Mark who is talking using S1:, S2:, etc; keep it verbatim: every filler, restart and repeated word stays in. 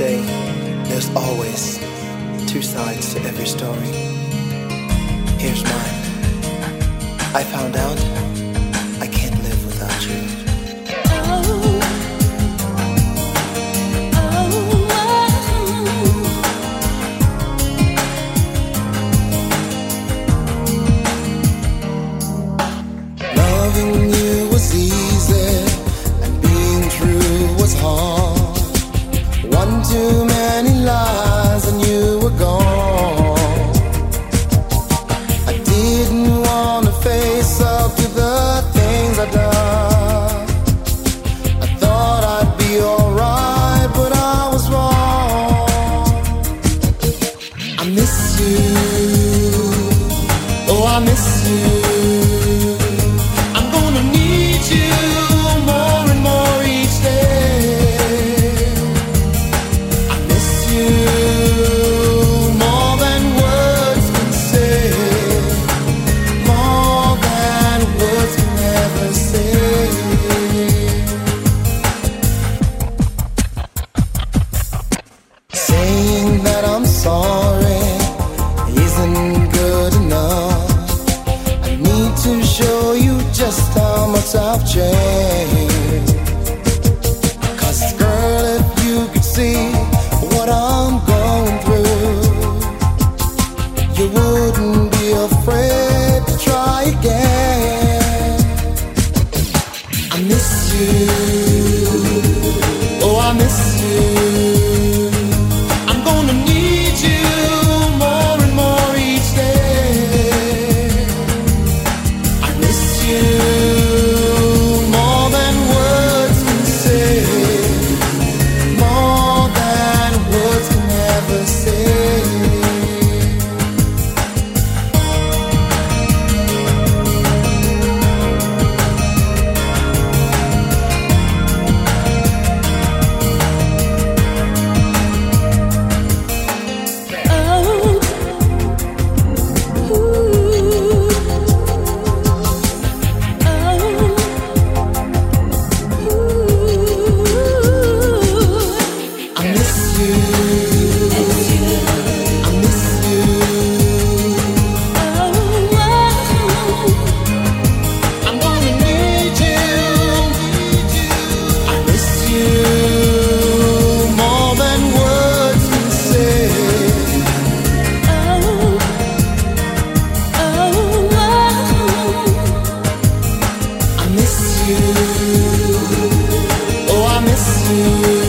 S1: say there's always two sides to every story. Here's mine. I found out I can't live without you. Loving you was easy and being true was hard. One too many lies and you were gone. I didn't want to face up to the things I'd done. I thought I'd be alright, but I was wrong. I miss you. Oh, I miss you. Saying that I'm sorry isn't good enough. I need to show you just how much I've changed. 'Cause girl, if you could see what I'm going through, you wouldn't be afraid to try again. I miss you. Oh, I miss you. Oh, I miss you.